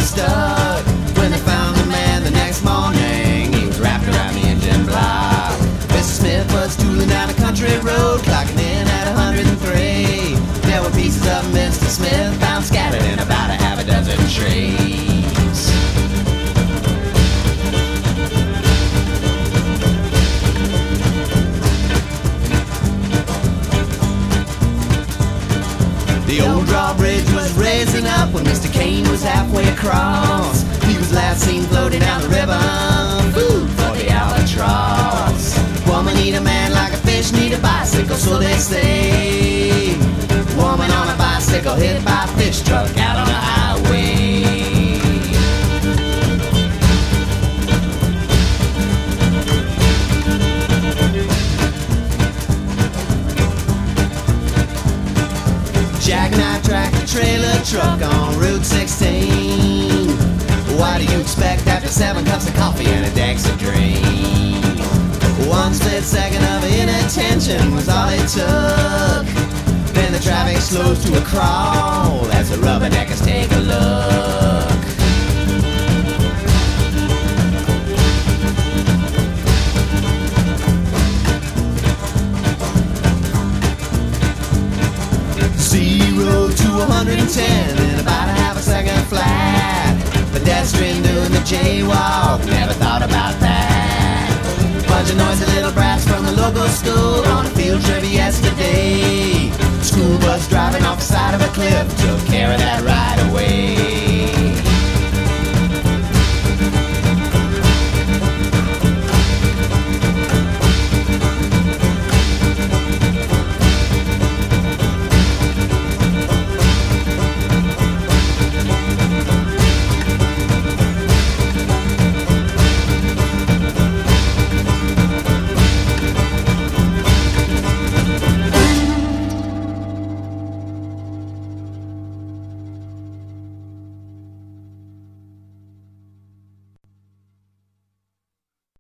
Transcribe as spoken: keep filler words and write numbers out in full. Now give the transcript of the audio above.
stuck. When they found the man the next morning, he was wrapped around the engine block. Mister Smith was tooling down a country road, clocking in at one hundred three. There were pieces of Mister Smith found scattered in about a half a dozen trees. The old drawbridge was raising up when Mister Kane was halfway across. He was last seen floating down the river, food for the albatross. Woman need a man like a fish need a bicycle, so they say. Woman on a bicycle hit by a fish truck out on the highway. Jackknife tractor trailer truck on Route sixteen. Why do you expect after seven cups of coffee and a Dexedrine? One split second of inattention was all it took. Then the traffic slows to a crawl as the rubberneckers take a look. Zero to one hundred ten in about a half a second flat. Pedestrian doing the jaywalk, never thought about that. Bunch of noisy little brats from the local school on a field trip yesterday. School bus driving off the side of a cliff took care of that right away.